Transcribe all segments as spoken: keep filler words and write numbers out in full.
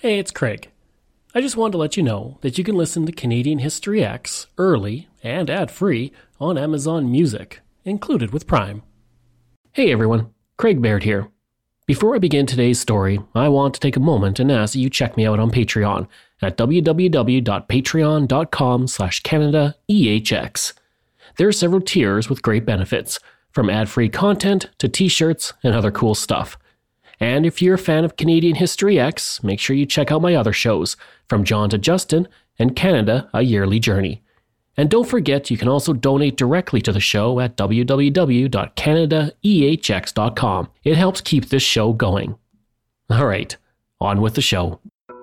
Hey, it's Craig. I just wanted to let you know that you can listen to Canadian History X early and ad-free on Amazon Music, included with Prime. Hey everyone, Craig Baird here. Before I begin today's story, I want to take a moment and ask that you check me out on Patreon at www.patreon.com slash CanadaEHX. There are several tiers with great benefits, from ad-free content to t-shirts and other cool stuff. And if you're a fan of Canadian History X, make sure you check out my other shows, From John to Justin and Canada, A Yearly Journey. And don't forget, you can also donate directly to the show at w w w dot canada e h x dot com. It helps keep this show going. All right, on with the show.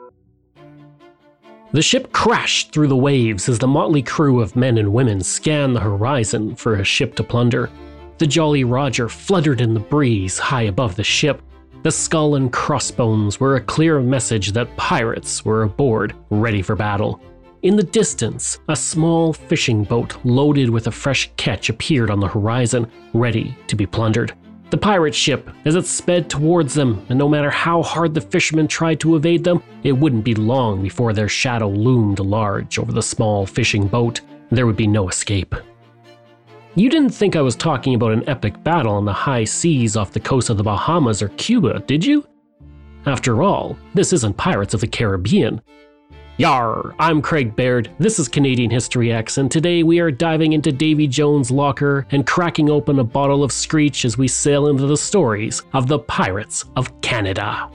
The ship crashed through the waves as the motley crew of men and women scanned the horizon for a ship to plunder. The Jolly Roger fluttered in the breeze high above the ship. The skull and crossbones were a clear message that pirates were aboard, ready for battle. In the distance, a small fishing boat loaded with a fresh catch appeared on the horizon, ready to be plundered. The pirate ship, as it sped towards them, and no matter how hard the fishermen tried to evade them, it wouldn't be long before their shadow loomed large over the small fishing boat. There would be no escape. You didn't think I was talking about an epic battle on the high seas off the coast of the Bahamas or Cuba, did you? After all, this isn't Pirates of the Caribbean. Yarr, I'm Craig Baird, this is Canadian History X, and today we are diving into Davy Jones' locker and cracking open a bottle of Screech as we sail into the stories of the Pirates of Canada.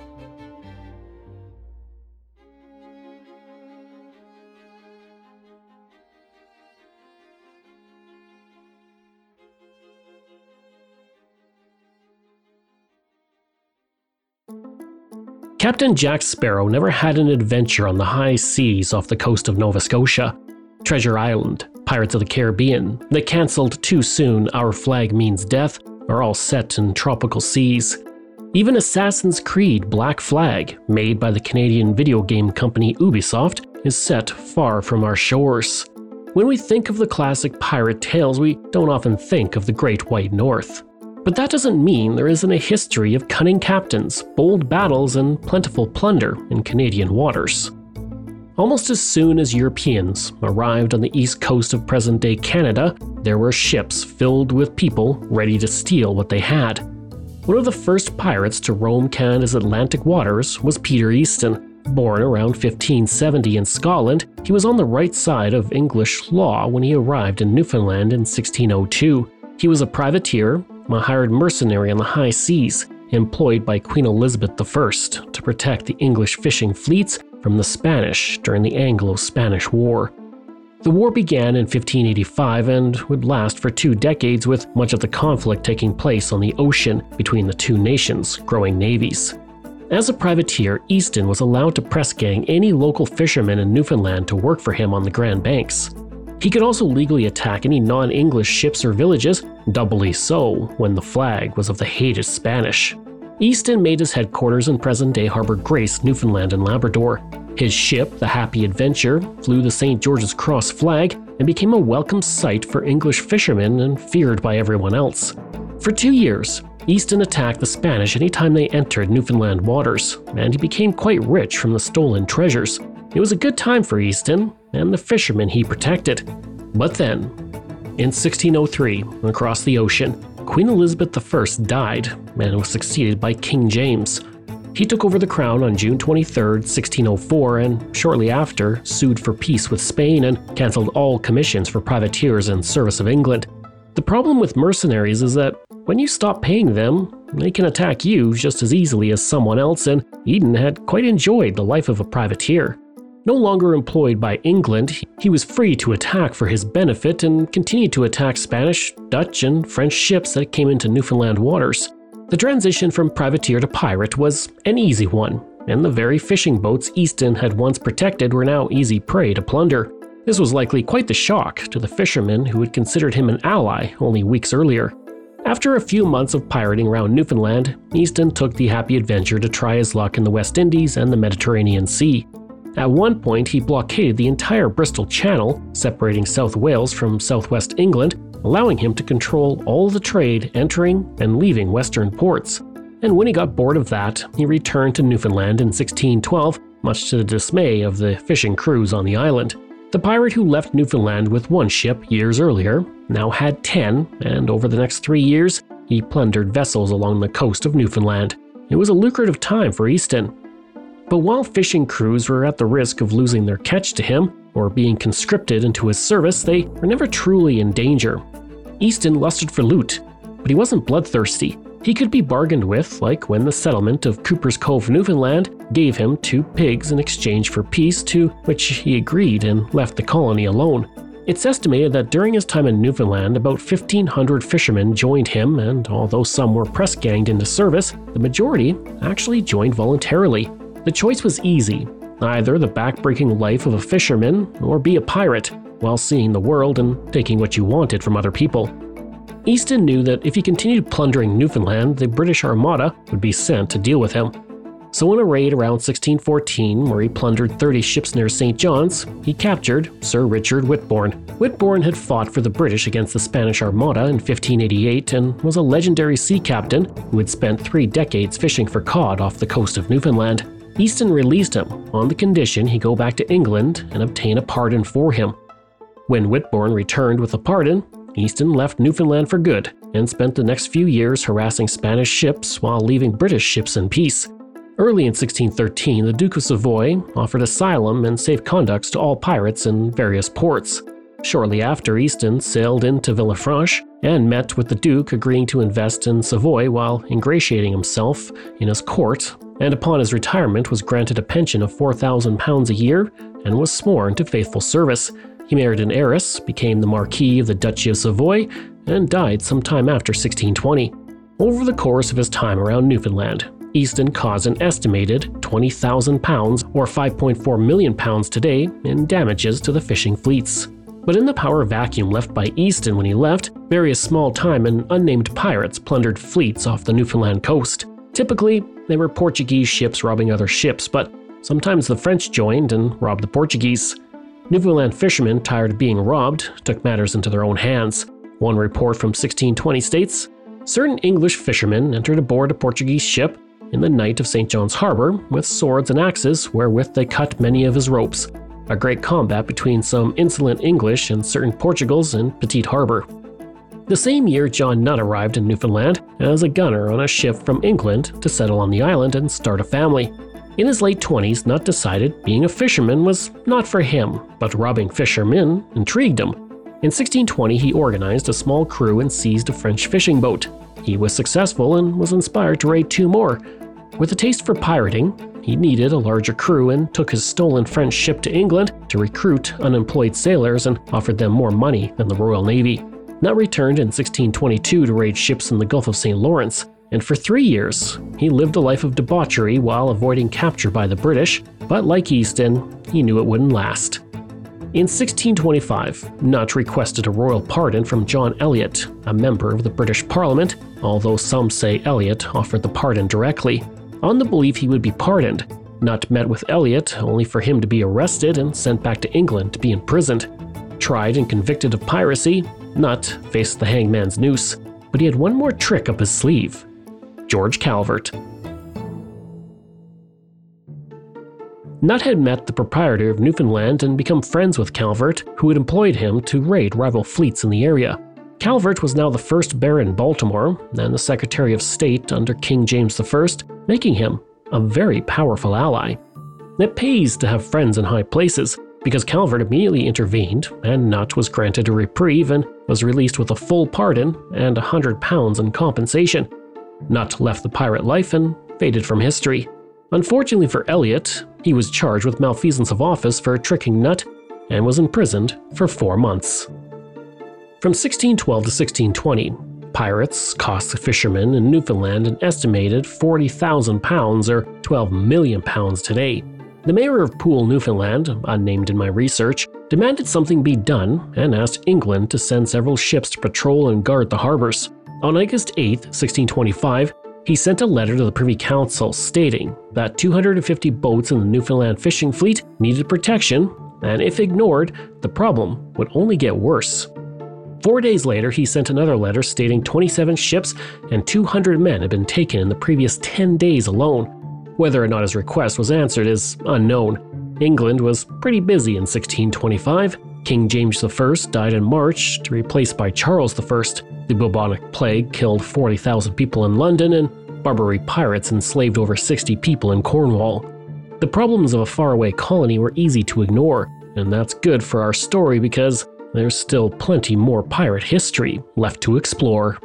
Captain Jack Sparrow never had an adventure on the high seas off the coast of Nova Scotia. Treasure Island, Pirates of the Caribbean, The Cancelled Too Soon, Our Flag Means Death are all set in tropical seas. Even Assassin's Creed Black Flag, made by the Canadian video game company Ubisoft, is set far from our shores. When we think of the classic pirate tales, we don't often think of the Great White North. But that doesn't mean there isn't a history of cunning captains, bold battles, and plentiful plunder in Canadian waters. Almost as soon as Europeans arrived on the east coast of present-day Canada, there were ships filled with people ready to steal what they had. One of the first pirates to roam Canada's Atlantic waters was Peter Easton. Born around fifteen seventy in Scotland, he was on the right side of English law when he arrived in Newfoundland in sixteen oh two. He was a privateer, a hired mercenary on the high seas, employed by Queen Elizabeth the First to protect the English fishing fleets from the Spanish during the Anglo-Spanish War. The war began in fifteen eighty-five and would last for two decades, with much of the conflict taking place on the ocean between the two nations' growing navies. As a privateer, Easton was allowed to press gang any local fishermen in Newfoundland to work for him on the Grand Banks. He could also legally attack any non-English ships or villages, doubly so when the flag was of the hated Spanish. Easton made his headquarters in present-day Harbour Grace, Newfoundland and Labrador. His ship, the Happy Adventure, flew the Saint George's Cross flag and became a welcome sight for English fishermen and feared by everyone else. For two years, Easton attacked the Spanish anytime they entered Newfoundland waters, and he became quite rich from the stolen treasures. It was a good time for Easton and the fishermen he protected. But then, in sixteen oh three, across the ocean, Queen Elizabeth the First died and was succeeded by King James. He took over the crown on June twenty-third, sixteen oh four, and shortly after sued for peace with Spain and cancelled all commissions for privateers in service of England. The problem with mercenaries is that when you stop paying them, they can attack you just as easily as someone else, and Eden had quite enjoyed the life of a privateer. No longer employed by England, he was free to attack for his benefit and continued to attack Spanish, Dutch, and French ships that came into Newfoundland waters. The transition from privateer to pirate was an easy one, and the very fishing boats Easton had once protected were now easy prey to plunder. This was likely quite the shock to the fishermen who had considered him an ally only weeks earlier. After a few months of pirating around Newfoundland, Easton took the Happy Adventure to try his luck in the West Indies and the Mediterranean Sea. At one point, he blockaded the entire Bristol Channel, separating South Wales from southwest England, allowing him to control all the trade entering and leaving western ports. And when he got bored of that, he returned to Newfoundland in sixteen twelve much to the dismay of the fishing crews on the island. The pirate who left Newfoundland with one ship years earlier now had ten, and over the next three years, he plundered vessels along the coast of Newfoundland. It was a lucrative time for Easton. But while fishing crews were at the risk of losing their catch to him or being conscripted into his service, they were never truly in danger. Easton lusted for loot, but he wasn't bloodthirsty. He could be bargained with, like when the settlement of Cooper's Cove, Newfoundland, gave him two pigs in exchange for peace, to which he agreed and left the colony alone. It's estimated that during his time in Newfoundland, about fifteen hundred fishermen joined him, and although some were press-ganged into service, the majority actually joined voluntarily. The choice was easy: either the back-breaking life of a fisherman or be a pirate, while seeing the world and taking what you wanted from other people. Easton knew that if he continued plundering Newfoundland, the British Armada would be sent to deal with him. So in a raid around sixteen fourteen, where he plundered thirty ships near Saint John's, he captured Sir Richard Whitbourne. Whitbourne had fought for the British against the Spanish Armada in fifteen eighty-eight and was a legendary sea captain who had spent three decades fishing for cod off the coast of Newfoundland. Easton released him on the condition he go back to England and obtain a pardon for him. When Whitbourne returned with a pardon, Easton left Newfoundland for good and spent the next few years harassing Spanish ships while leaving British ships in peace. Early in sixteen thirteen, the Duke of Savoy offered asylum and safe conducts to all pirates in various ports. Shortly after, Easton sailed into Villefranche and met with the Duke, agreeing to invest in Savoy while ingratiating himself in his court, and upon his retirement was granted a pension of four thousand pounds a year and was sworn to faithful service. He married an heiress, became the Marquis of the Duchy of Savoy, and died sometime after sixteen twenty. Over the course of his time around Newfoundland, Easton caused an estimated twenty thousand pounds, or five point four million pounds today, in damages to the fishing fleets. But in the power vacuum left by Easton when he left, various small-time and unnamed pirates plundered fleets off the Newfoundland coast. Typically, they were Portuguese ships robbing other ships, but sometimes the French joined and robbed the Portuguese. Newfoundland fishermen, tired of being robbed, took matters into their own hands. One report from sixteen twenty states, certain English fishermen entered aboard a Portuguese ship in the night of Saint John's Harbor with swords and axes wherewith they cut many of his ropes. A great combat between some insolent English and certain Portugals in Petite Harbor. The same year, John Nutt arrived in Newfoundland as a gunner on a ship from England to settle on the island and start a family. In his late twenties, Nutt decided being a fisherman was not for him, but robbing fishermen intrigued him. In sixteen twenty, he organized a small crew and seized a French fishing boat. He was successful and was inspired to raid two more. With a taste for pirating, he needed a larger crew and took his stolen French ship to England to recruit unemployed sailors and offered them more money than the Royal Navy. Nutt returned in sixteen twenty-two to raid ships in the Gulf of Saint Lawrence, and for three years, he lived a life of debauchery while avoiding capture by the British, but like Easton, he knew it wouldn't last. In sixteen twenty-five, Nutt requested a royal pardon from John Eliot, a member of the British Parliament, although some say Eliot offered the pardon directly. On the belief he would be pardoned, Nutt met with Eliot only for him to be arrested and sent back to England to be imprisoned. Tried and convicted of piracy, Nutt faced the hangman's noose, but he had one more trick up his sleeve: George Calvert. Nutt had met the proprietor of Newfoundland and become friends with Calvert, who had employed him to raid rival fleets in the area. Calvert was now the first Baron in Baltimore and the Secretary of State under King James the First, making him a very powerful ally. It pays to have friends in high places, because Calvert immediately intervened, and Nutt was granted a reprieve and was released with a full pardon and a hundred pounds in compensation. Nutt left the pirate life and faded from history. Unfortunately for Eliot, he was charged with malfeasance of office for tricking Nutt and was imprisoned for four months. From sixteen twelve to sixteen twenty, pirates cost the fishermen in Newfoundland an estimated forty thousand pounds, or twelve million pounds today. The mayor of Poole, Newfoundland, unnamed in my research, demanded something be done and asked England to send several ships to patrol and guard the harbors. On August eighth, sixteen twenty-five, he sent a letter to the Privy Council stating that two hundred fifty boats in the Newfoundland fishing fleet needed protection, and if ignored, the problem would only get worse. Four days later, he sent another letter stating twenty-seven ships and two hundred men had been taken in the previous ten days alone. Whether or not his request was answered is unknown. England was pretty busy in sixteen twenty-five. King James the First died in March, to be replaced by Charles the First. The bubonic plague killed forty thousand people in London, and Barbary pirates enslaved over sixty people in Cornwall. The problems of a faraway colony were easy to ignore, and that's good for our story because there's still plenty more pirate history left to explore.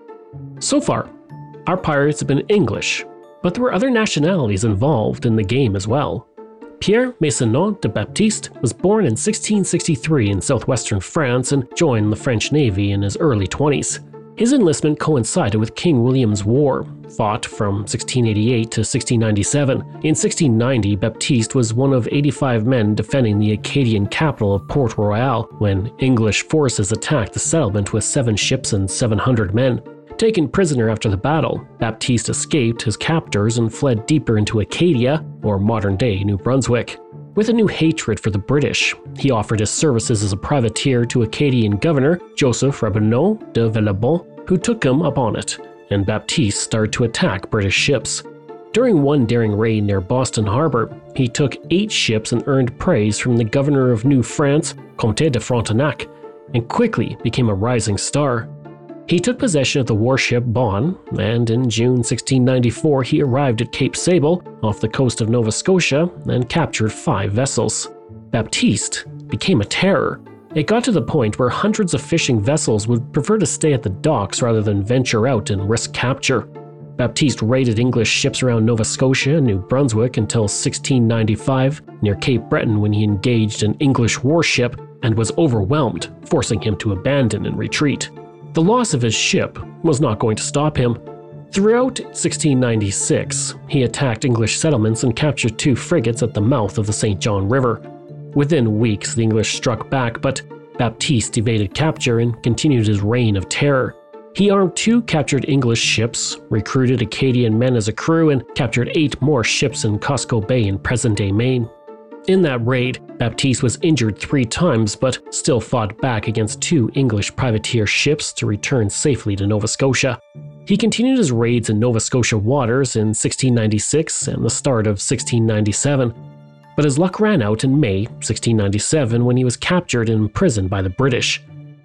So far, our pirates have been English, but there were other nationalities involved in the game as well. Pierre Maisonneuve de Baptiste was born in sixteen sixty-three in southwestern France and joined the French Navy in his early twenties. His enlistment coincided with King William's War, fought from sixteen eighty-eight to sixteen ninety-seven. In sixteen ninety, Baptiste was one of eighty-five men defending the Acadian capital of Port Royal when English forces attacked the settlement with seven ships and seven hundred men. Taken prisoner after the battle, Baptiste escaped his captors and fled deeper into Acadia, or modern-day New Brunswick. With a new hatred for the British, he offered his services as a privateer to Acadian governor Joseph Rabineau de Villebon, who took him up on it, and Baptiste started to attack British ships. During one daring raid near Boston Harbor, he took eight ships and earned praise from the governor of New France, Comte de Frontenac, and quickly became a rising star. He took possession of the warship Bon, and in June sixteen ninety-four he arrived at Cape Sable, off the coast of Nova Scotia, and captured five vessels. Baptiste became a terror. It got to the point where hundreds of fishing vessels would prefer to stay at the docks rather than venture out and risk capture. Baptiste raided English ships around Nova Scotia and New Brunswick until sixteen ninety-five, near Cape Breton, when he engaged an English warship and was overwhelmed, forcing him to abandon and retreat. The loss of his ship was not going to stop him. Throughout sixteen ninety-six, he attacked English settlements and captured two frigates at the mouth of the Saint John River. Within weeks, the English struck back, but Baptiste evaded capture and continued his reign of terror. He armed two captured English ships, recruited Acadian men as a crew, and captured eight more ships in Cosco Bay in present-day Maine. In that raid, Baptiste was injured three times but still fought back against two English privateer ships to return safely to Nova Scotia. He continued his raids in Nova Scotia waters in sixteen ninety-six and the start of sixteen ninety-seven, but his luck ran out in May sixteen ninety-seven when he was captured and imprisoned by the British.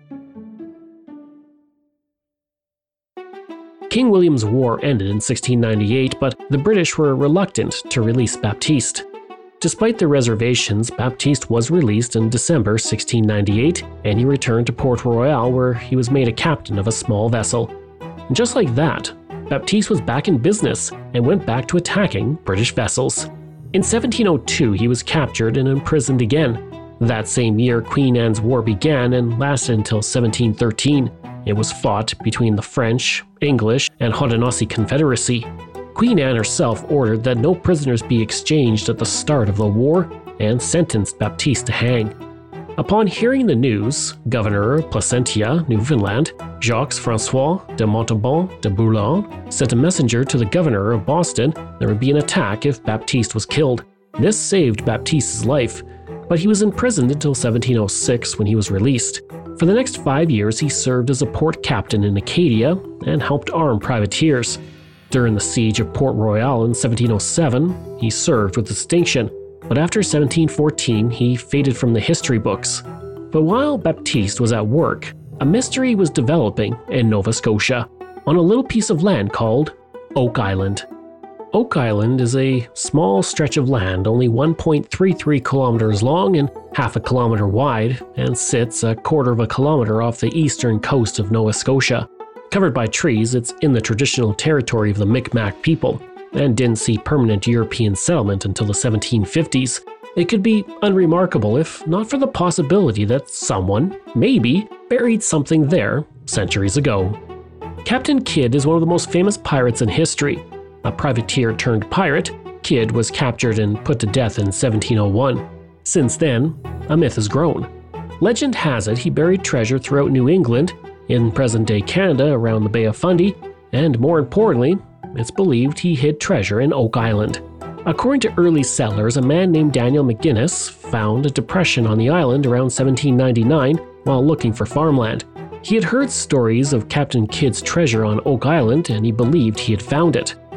King William's War ended in sixteen ninety-eight, but the British were reluctant to release Baptiste. Despite their reservations, Baptiste was released in December sixteen ninety-eight, and he returned to Port Royal, where he was made a captain of a small vessel. And just like that, Baptiste was back in business and went back to attacking British vessels. In seventeen oh two, he was captured and imprisoned again. That same year, Queen Anne's War began and lasted until seventeen thirteen. It was fought between the French, English, and Haudenosaunee Confederacy. Queen Anne herself ordered that no prisoners be exchanged at the start of the war and sentenced Baptiste to hang. Upon hearing the news, Governor of Placentia, Newfoundland, Jacques-François de Montauban de Boulogne, sent a messenger to the governor of Boston there would be an attack if Baptiste was killed. This saved Baptiste's life, but he was imprisoned until seventeen oh six when he was released. For the next five years, he served as a port captain in Acadia and helped arm privateers. During the siege of Port Royal in seventeen oh seven, he served with distinction, but after seventeen fourteen, he faded from the history books. But while Baptiste was at work, a mystery was developing in Nova Scotia, on a little piece of land called Oak Island. Oak Island is a small stretch of land only one point three three kilometers long and half a kilometer wide, and sits a quarter of a kilometer off the eastern coast of Nova Scotia. Covered by trees, it's in the traditional territory of the Mi'kmaq people, and didn't see permanent European settlement until the seventeen fifties. It could be unremarkable if not for the possibility that someone, maybe, buried something there centuries ago. Captain Kidd is one of the most famous pirates in history. A privateer turned pirate, Kidd was captured and put to death in seventeen oh one. Since then, a myth has grown. Legend has it he buried treasure throughout New England, in present-day Canada around the Bay of Fundy, and more importantly, it's believed he hid treasure in Oak Island. According to early settlers, a man named Daniel McGinnis found a depression on the island around seventeen ninety-nine while looking for farmland. He had heard stories of Captain Kidd's treasure on Oak Island, and he believed he had found it.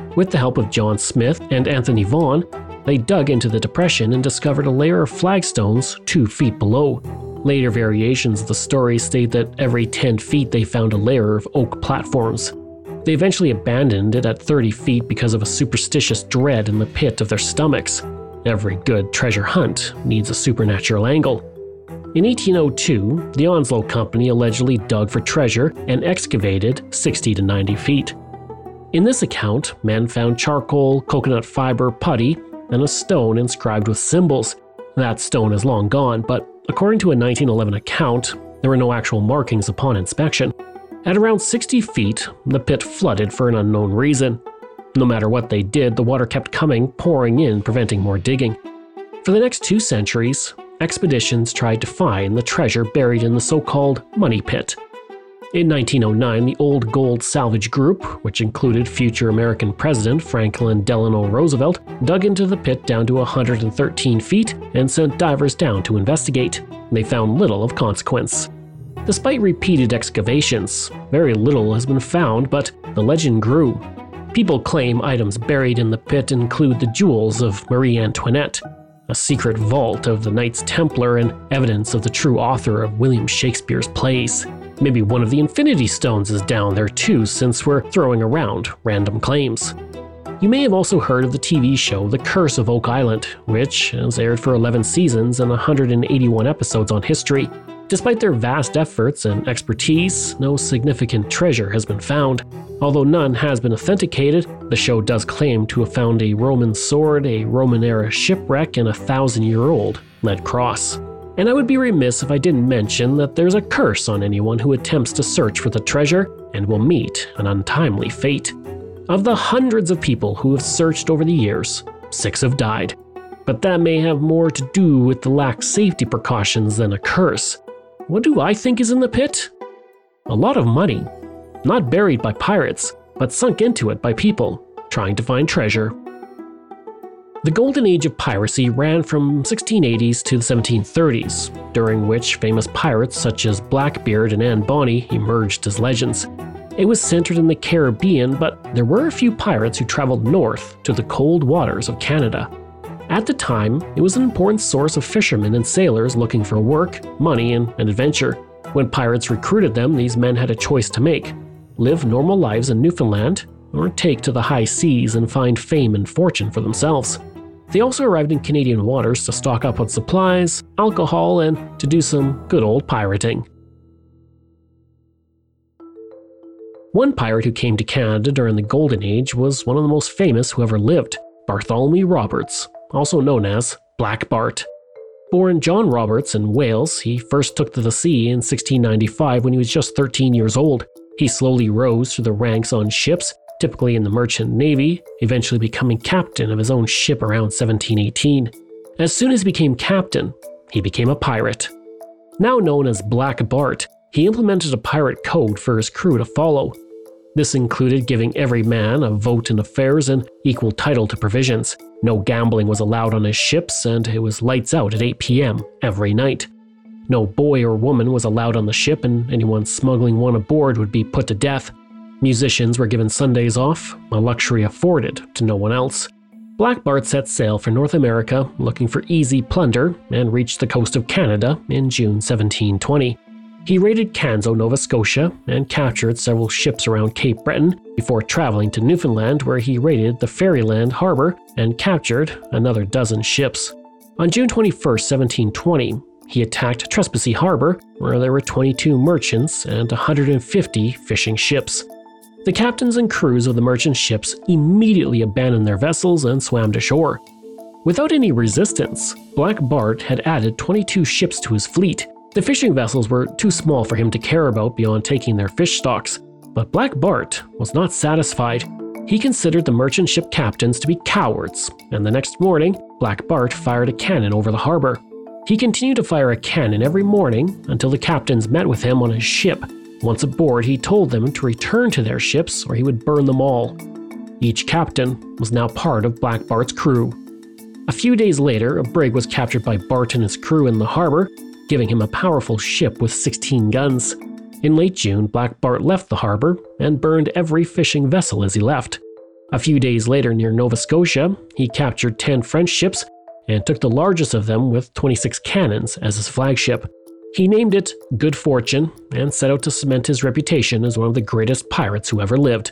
With the help of John Smith and Anthony Vaughan, they dug into the depression and discovered a layer of flagstones two feet below. Later variations of the story state that every ten feet they found a layer of oak platforms. They eventually abandoned it at thirty feet because of a superstitious dread in the pit of their stomachs. Every good treasure hunt needs a supernatural angle. In eighteen oh two, the Onslow Company allegedly dug for treasure and excavated sixty to ninety feet. In this account, men found charcoal, coconut fiber, putty, and a stone inscribed with symbols. That stone is long gone, but according to a nineteen eleven account, there were no actual markings upon inspection. At around sixty feet, the pit flooded for an unknown reason. No matter what they did, the water kept coming, pouring in, preventing more digging. For the next two centuries, expeditions tried to find the treasure buried in the so-called Money Pit. In nineteen oh nine, the Old Gold Salvage Group, which included future American President Franklin Delano Roosevelt, dug into the pit down to one hundred thirteen feet and sent divers down to investigate. They found little of consequence. Despite repeated excavations, very little has been found, but the legend grew. People claim items buried in the pit include the jewels of Marie Antoinette, a secret vault of the Knights Templar, and evidence of the true author of William Shakespeare's plays. Maybe one of the Infinity Stones is down there too, since we're throwing around random claims. You may have also heard of the T V show The Curse of Oak Island, which has aired for eleven seasons and one hundred eighty-one episodes on history. Despite their vast efforts and expertise, no significant treasure has been found. Although none has been authenticated, the show does claim to have found a Roman sword, a Roman-era shipwreck, and a thousand-year-old lead cross. And I would be remiss if I didn't mention that there's a curse on anyone who attempts to search for the treasure and will meet an untimely fate. Of the hundreds of people who have searched over the years, six have died. But that may have more to do with the lack of safety precautions than a curse. What do I think is in the pit? A lot of money. Not buried by pirates, but sunk into it by people trying to find treasure. The golden age of piracy ran from sixteen eighties to the seventeen thirties, during which famous pirates such as Blackbeard and Anne Bonny emerged as legends. It was centered in the Caribbean, but there were a few pirates who traveled north to the cold waters of Canada. At the time, it was an important source of fishermen and sailors looking for work, money, and an adventure. When pirates recruited them, these men had a choice to make: live normal lives in Newfoundland, or take to the high seas and find fame and fortune for themselves. They also arrived in Canadian waters to stock up on supplies, alcohol, and to do some good old pirating. One pirate who came to Canada during the Golden Age was one of the most famous who ever lived, Bartholomew Roberts, also known as Black Bart. Born John Roberts in Wales, he first took to the sea in sixteen ninety-five when he was just thirteen years old. He slowly rose through the ranks on ships, typically in the merchant navy, eventually becoming captain of his own ship around seventeen eighteen. As soon as he became captain, he became a pirate. Now known as Black Bart, he implemented a pirate code for his crew to follow. This included giving every man a vote in affairs and equal title to provisions. No gambling was allowed on his ships, and it was lights out at eight p.m. every night. No boy or woman was allowed on the ship, and anyone smuggling one aboard would be put to death. Musicians were given Sundays off, a luxury afforded to no one else. Black Bart set sail for North America, looking for easy plunder, and reached the coast of Canada in June seventeen twenty. He raided Canso, Nova Scotia, and captured several ships around Cape Breton before traveling to Newfoundland, where he raided the Ferryland harbor and captured another dozen ships. On June twenty-first, seventeen twenty, he attacked Trepassey Harbor, where there were twenty-two merchants and one hundred fifty fishing ships. The captains and crews of the merchant ships immediately abandoned their vessels and swam to shore. Without any resistance, Black Bart had added twenty-two ships to his fleet. The fishing vessels were too small for him to care about beyond taking their fish stocks, but Black Bart was not satisfied. He considered the merchant ship captains to be cowards, and the next morning, Black Bart fired a cannon over the harbor. He continued to fire a cannon every morning until the captains met with him on his ship. Once aboard, he told them to return to their ships or he would burn them all. Each captain was now part of Black Bart's crew. A few days later, a brig was captured by Bart and his crew in the harbor, giving him a powerful ship with sixteen guns. In late June, Black Bart left the harbor and burned every fishing vessel as he left. A few days later near Nova Scotia, he captured ten French ships and took the largest of them with twenty-six cannons as his flagship. He named it Good Fortune and set out to cement his reputation as one of the greatest pirates who ever lived.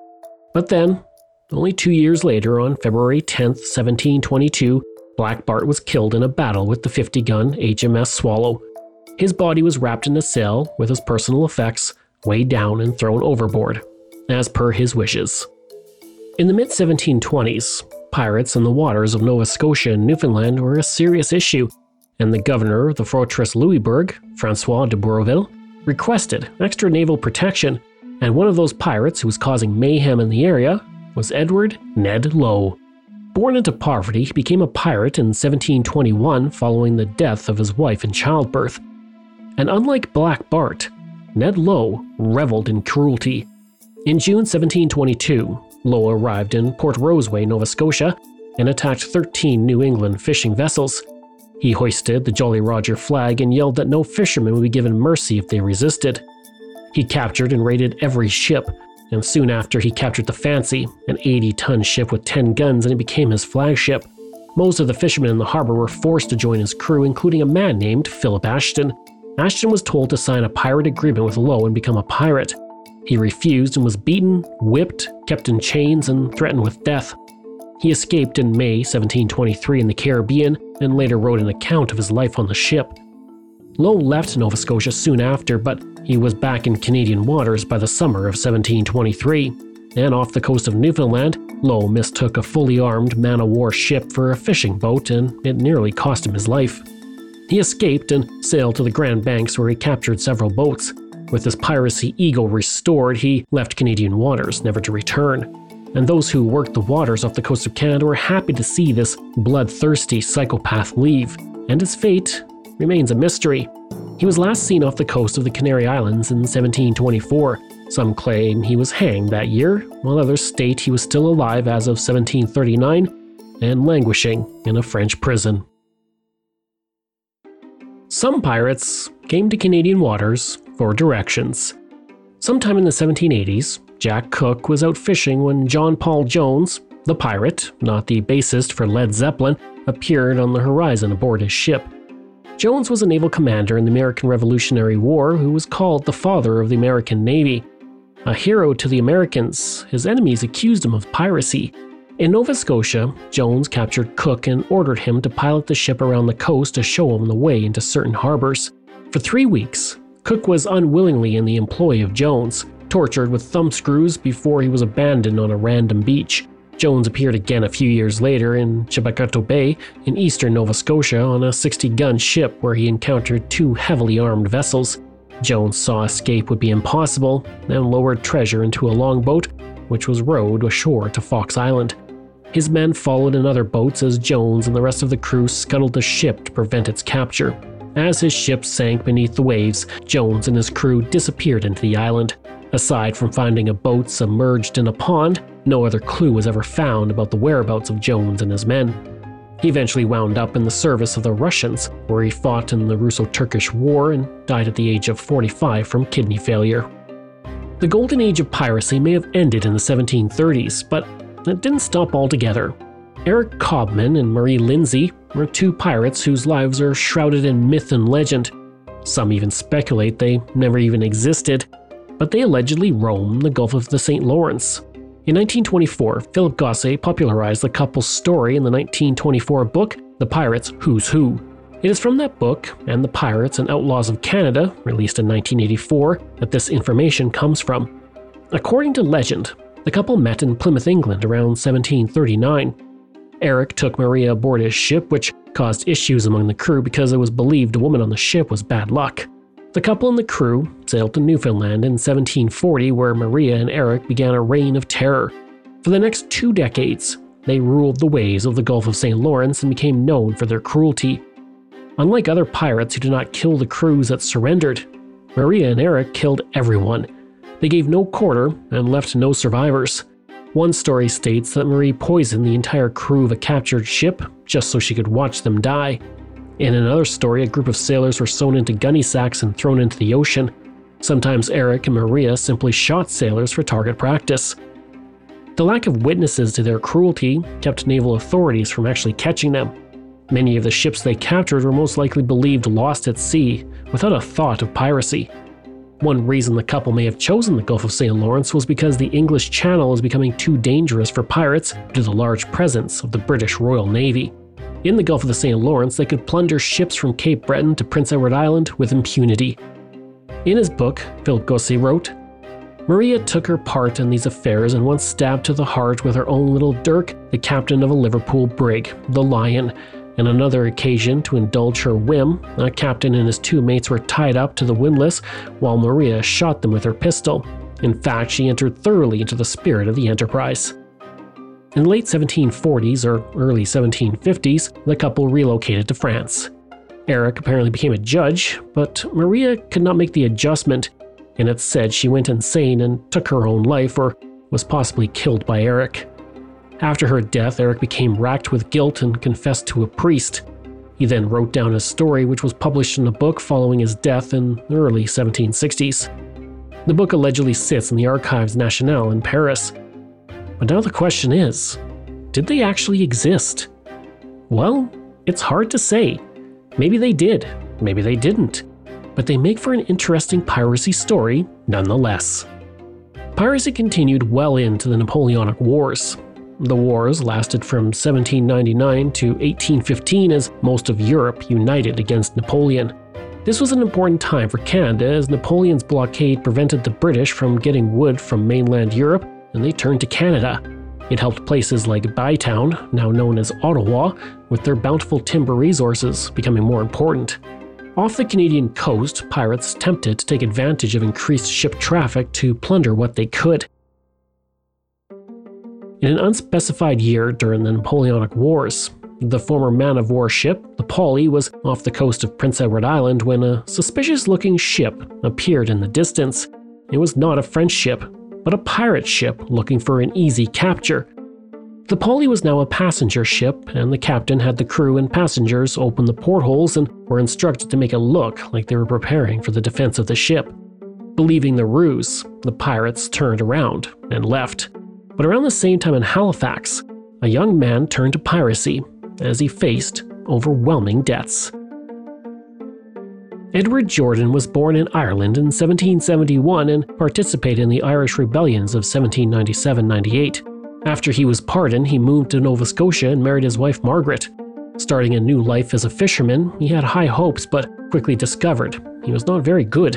But then, only two years later, on February tenth, seventeen twenty-two, Black Bart was killed in a battle with the fifty-gun H M S Swallow. His body was wrapped in a sail with his personal effects weighed down and thrown overboard, as per his wishes. In the mid seventeen twenties, pirates in the waters of Nova Scotia and Newfoundland were a serious issue, and the governor of the Fortress Louisbourg, Francois de Bourville, requested extra naval protection, and one of those pirates who was causing mayhem in the area was Edward Ned Lowe. Born into poverty, he became a pirate in seventeen twenty-one following the death of his wife in childbirth. And unlike Black Bart, Ned Lowe reveled in cruelty. In June seventeen twenty-two, Lowe arrived in Port Roseway, Nova Scotia, and attacked thirteen New England fishing vessels. He hoisted the Jolly Roger flag and yelled that no fishermen would be given mercy if they resisted. He captured and raided every ship, and soon after he captured the Fancy, an eighty-ton ship with ten guns, and it became his flagship. Most of the fishermen in the harbor were forced to join his crew, including a man named Philip Ashton. Ashton was told to sign a pirate agreement with Lowe and become a pirate. He refused and was beaten, whipped, kept in chains, and threatened with death. He escaped in May seventeen twenty-three in the Caribbean and later wrote an account of his life on the ship. Lowe left Nova Scotia soon after, but he was back in Canadian waters by the summer of seventeen twenty-three, and off the coast of Newfoundland, Lowe mistook a fully armed man-o'-war ship for a fishing boat, and it nearly cost him his life. He escaped and sailed to the Grand Banks, where he captured several boats. With his piracy ego restored, he left Canadian waters, never to return. And those who worked the waters off the coast of Canada were happy to see this bloodthirsty psychopath leave, and his fate remains a mystery. He was last seen off the coast of the Canary Islands in seventeen twenty-four. Some claim he was hanged that year, while others state he was still alive as of seventeen thirty-nine and languishing in a French prison. Some pirates came to Canadian waters for directions. Sometime in the seventeen eighties, Jack Cook was out fishing when John Paul Jones, the pirate, not the bassist for Led Zeppelin, appeared on the horizon aboard his ship. Jones was a naval commander in the American Revolutionary War who was called the father of the American Navy. A hero to the Americans, his enemies accused him of piracy. In Nova Scotia, Jones captured Cook and ordered him to pilot the ship around the coast to show him the way into certain harbors. For three weeks, Cook was unwillingly in the employ of Jones, tortured with thumbscrews before he was abandoned on a random beach. Jones appeared again a few years later in Chebacato Bay in eastern Nova Scotia on a sixty-gun ship where he encountered two heavily armed vessels. Jones saw escape would be impossible and lowered treasure into a longboat, which was rowed ashore to Fox Island. His men followed in other boats as Jones and the rest of the crew scuttled the ship to prevent its capture. As his ship sank beneath the waves, Jones and his crew disappeared into the island. Aside from finding a boat submerged in a pond, no other clue was ever found about the whereabouts of Jones and his men. He eventually wound up in the service of the Russians, where he fought in the Russo-Turkish War and died at the age of forty-five from kidney failure. The golden age of piracy may have ended in the seventeen thirties, but it didn't stop altogether. Eric Cobman and Marie Lindsay were two pirates whose lives are shrouded in myth and legend. Some even speculate they never even existed, but they allegedly roamed the Gulf of the Saint Lawrence. In nineteen twenty-four, Philip Gosse popularized the couple's story in the nineteen twenty-four book, The Pirates' Who's Who. It is from that book, and The Pirates and Outlaws of Canada, released in nineteen eighty-four, that this information comes from. According to legend, the couple met in Plymouth, England around seventeen thirty-nine. Eric took Maria aboard his ship, which caused issues among the crew because it was believed a woman on the ship was bad luck. The couple and the crew sailed to Newfoundland in seventeen forty, where Maria and Eric began a reign of terror. For the next two decades, they ruled the waves of the Gulf of Saint Lawrence and became known for their cruelty. Unlike other pirates who did not kill the crews that surrendered, Maria and Eric killed everyone. They gave no quarter and left no survivors. One story states that Marie poisoned the entire crew of a captured ship just so she could watch them die. In another story, a group of sailors were sewn into gunny sacks and thrown into the ocean. Sometimes Eric and Maria simply shot sailors for target practice. The lack of witnesses to their cruelty kept naval authorities from actually catching them. Many of the ships they captured were most likely believed lost at sea, without a thought of piracy. One reason the couple may have chosen the Gulf of Saint Lawrence was because the English Channel was becoming too dangerous for pirates due to the large presence of the British Royal Navy. In the Gulf of the Saint Lawrence, they could plunder ships from Cape Breton to Prince Edward Island with impunity. In his book, Philip Gosset wrote, "Maria took her part in these affairs and once stabbed to the heart with her own little dirk the captain of a Liverpool brig, the Lion. On another occasion, to indulge her whim, a captain and his two mates were tied up to the windlass while Maria shot them with her pistol. In fact, she entered thoroughly into the spirit of the enterprise." In the late seventeen forties or early seventeen fifties, the couple relocated to France. Eric apparently became a judge, but Maria could not make the adjustment, and it's said she went insane and took her own life or was possibly killed by Eric. After her death, Eric became racked with guilt and confessed to a priest. He then wrote down his story, which was published in a book following his death in the early seventeen sixties. The book allegedly sits in the Archives Nationales in Paris. But now the question is, did they actually exist? Well, it's hard to say. Maybe they did, maybe they didn't. But they make for an interesting piracy story nonetheless. Piracy continued well into the Napoleonic Wars. The wars lasted from seventeen ninety-nine to eighteen fifteen as most of Europe united against Napoleon. This was an important time for Canada as Napoleon's blockade prevented the British from getting wood from mainland Europe, and they turned to Canada. It helped places like Bytown, now known as Ottawa, with their bountiful timber resources becoming more important. Off the Canadian coast, pirates attempted to take advantage of increased ship traffic to plunder what they could. In an unspecified year during the Napoleonic Wars, the former man-of-war ship, the Polly, was off the coast of Prince Edward Island when a suspicious-looking ship appeared in the distance. It was not a French ship, but a pirate ship looking for an easy capture. The Polly was now a passenger ship, and the captain had the crew and passengers open the portholes and were instructed to make it look like they were preparing for the defense of the ship. Believing the ruse, the pirates turned around and left. But around the same time in Halifax, a young man turned to piracy as he faced overwhelming debts. Edward Jordan was born in Ireland in seventeen seventy-one and participated in the Irish rebellions of seventeen ninety-seven ninety-eight. After he was pardoned, he moved to Nova Scotia and married his wife Margaret. Starting a new life as a fisherman, he had high hopes but quickly discovered he was not very good.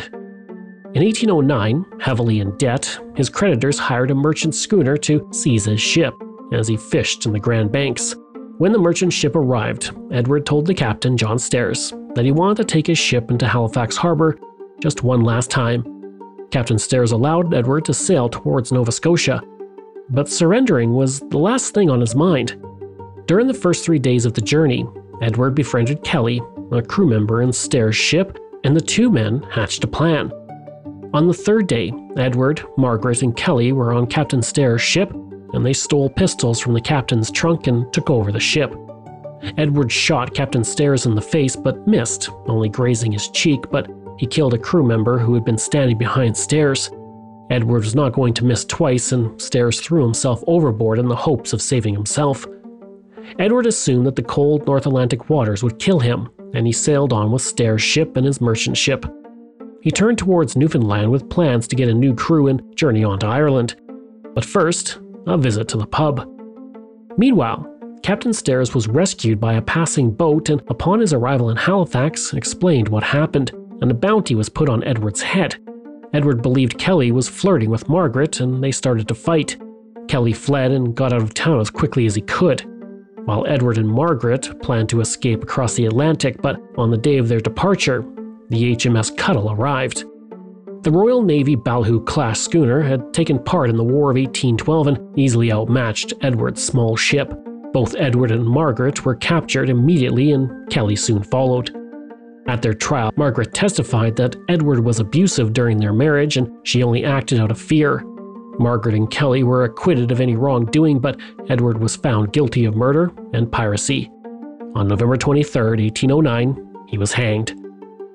In eighteen oh nine, heavily in debt, his creditors hired a merchant schooner to seize his ship as he fished in the Grand Banks. When the merchant ship arrived, Edward told the captain, John Stairs, that he wanted to take his ship into Halifax Harbor just one last time. Captain Stairs allowed Edward to sail towards Nova Scotia, but surrendering was the last thing on his mind. During the first three days of the journey, Edward befriended Kelly, a crew member in Stairs' ship, and the two men hatched a plan. On the third day, Edward, Margaret, and Kelly were on Captain Stairs' ship, and they stole pistols from the captain's trunk and took over the ship. Edward shot Captain Stairs in the face but missed, only grazing his cheek, but he killed a crew member who had been standing behind Stairs. Edward was not going to miss twice, and Stairs threw himself overboard in the hopes of saving himself. Edward assumed that the cold North Atlantic waters would kill him, and he sailed on with Stairs' ship and his merchant ship. He turned towards Newfoundland with plans to get a new crew and journey on to Ireland. But first, a visit to the pub. Meanwhile, Captain Stairs was rescued by a passing boat and upon his arrival in Halifax explained what happened, and a bounty was put on Edward's head. Edward believed Kelly was flirting with Margaret and they started to fight. Kelly fled and got out of town as quickly as he could, while Edward and Margaret planned to escape across the Atlantic, but on the day of their departure, the H M S Cuttle arrived. The Royal Navy Ballyhoo-class schooner had taken part in the War of eighteen twelve and easily outmatched Edward's small ship. Both Edward and Margaret were captured immediately and Kelly soon followed. At their trial, Margaret testified that Edward was abusive during their marriage and she only acted out of fear. Margaret and Kelly were acquitted of any wrongdoing, but Edward was found guilty of murder and piracy. On November twenty-third, eighteen oh nine, he was hanged.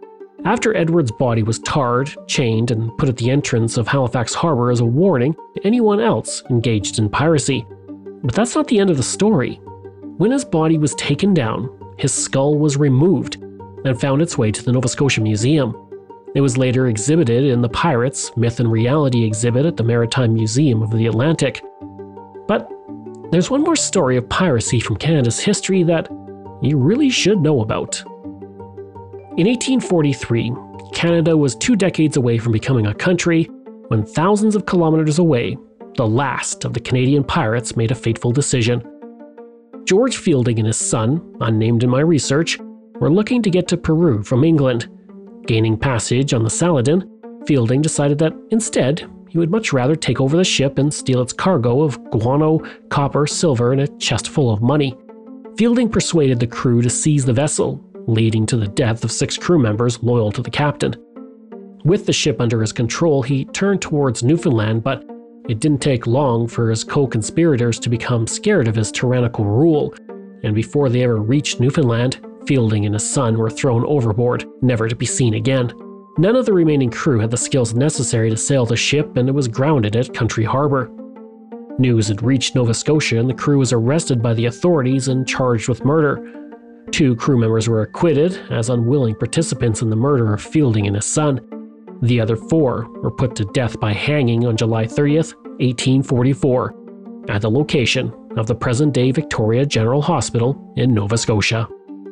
after Edward's body was tarred, chained, and put at the entrance of Halifax Harbour as a warning to anyone else engaged in piracy. But that's not the end of the story. When his body was taken down, his skull was removed and found its way to the Nova Scotia Museum. It was later exhibited in the Pirates, Myth and Reality exhibit at the Maritime Museum of the Atlantic. But there's one more story of piracy from Canada's history that you really should know about. In eighteen forty-three, Canada was two decades away from becoming a country when thousands of kilometers away, the last of the Canadian pirates made a fateful decision. George Fielding and his son, unnamed in my research, were looking to get to Peru from England. Gaining passage on the Saladin, Fielding decided that instead, he would much rather take over the ship and steal its cargo of guano, copper, silver, and a chest full of money. Fielding persuaded the crew to seize the vessel, leading to the death of six crew members loyal to the captain. With the ship under his control, he turned towards Newfoundland, but it didn't take long for his co-conspirators to become scared of his tyrannical rule, and before they ever reached Newfoundland, Fielding and his son were thrown overboard, never to be seen again. None of the remaining crew had the skills necessary to sail the ship, and it was grounded at Country Harbour. News had reached Nova Scotia, and the crew was arrested by the authorities and charged with murder. Two crew members were acquitted as unwilling participants in the murder of Fielding and his son. The other four were put to death by hanging on July thirtieth, eighteen forty-four, at the location of the present-day Victoria General Hospital in Nova Scotia.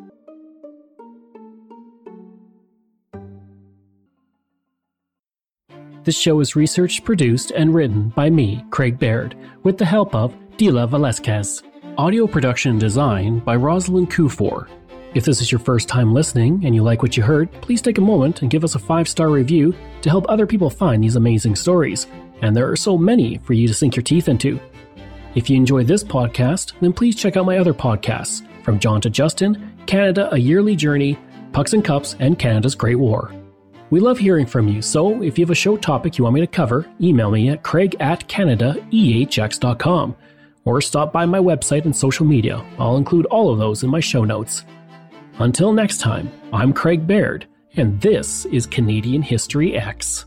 This show is researched, produced, and written by me, Craig Baird, with the help of Dila Velasquez. Audio production and design by Rosalind Kufor. If this is your first time listening and you like what you heard, please take a moment and give us a five-star review to help other people find these amazing stories. And there are so many for you to sink your teeth into. If you enjoyed this podcast, then please check out my other podcasts, From John to Justin, Canada, A Yearly Journey, Pucks and Cups, and Canada's Great War. We love hearing from you, so if you have a show topic you want me to cover, email me at craig at canada e h x dot com or stop by my website and social media. I'll include all of those in my show notes. Until next time, I'm Craig Baird, and this is Canadian History X.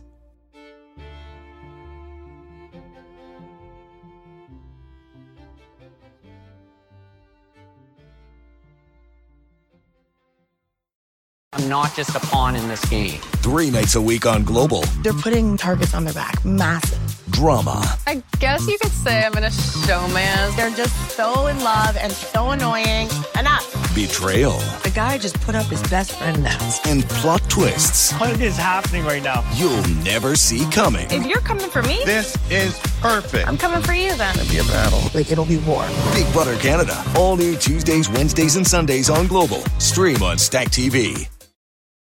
I'm not just a pawn in this game. Three nights a week on Global. They're putting targets on their back. Massive. Drama. I guess you could say I'm in a showman. They're just so in love and so annoying. Enough. Betrayal. The guy just put up his best friend now. And plot twists. What is happening right now? You'll never see coming. If you're coming for me, This is perfect. I'm coming for you then. It'll be a battle. Like, it'll be war. Big Brother Canada. All new Tuesdays, Wednesdays, and Sundays on Global. Stream on Stack T V.